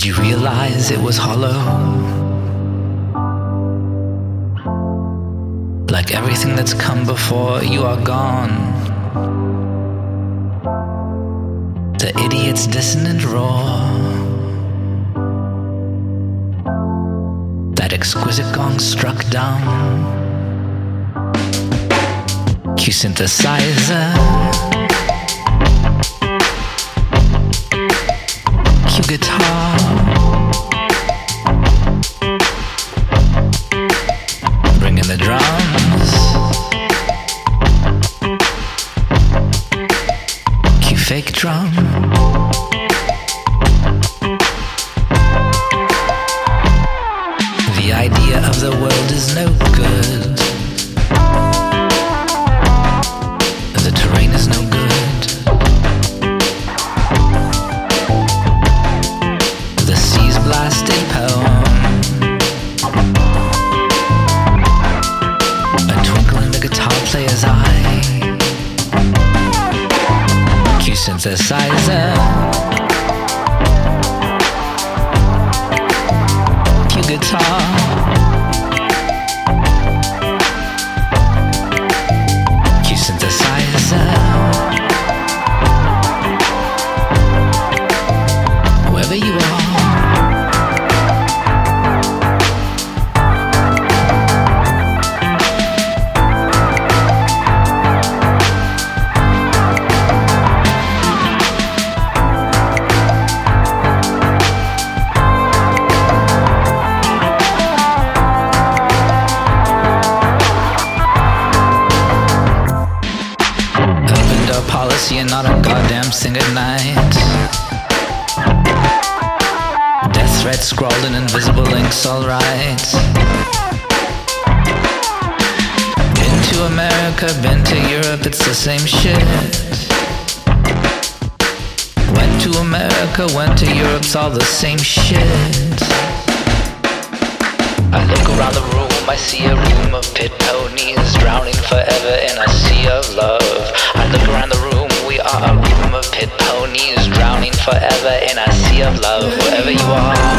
you realize it was hollow? Like everything that's come before, you are gone. The idiot's dissonant roar, that exquisite gong struck down. Q synthesizer, Q guitar, bring in the drums, Q fake drum. The idea of the world is no good. The terrain is no good. The sea's blasted poem, a twinkle in the guitar player's eye. Q synthesizer, Q guitar, Q synthesizer. Wherever you are, open door policy and not a goddamn thing at night. Death threats scrawled in invisible inks, alright. Been to America, been to Europe, it's the same shit. Went to America, went to Europe, it's all the same shit. I look around the room, I see a room of pit ponies drowning forever in a sea of love. I look around the room, we are a room of pit ponies drowning forever in a sea of love. Wherever you are,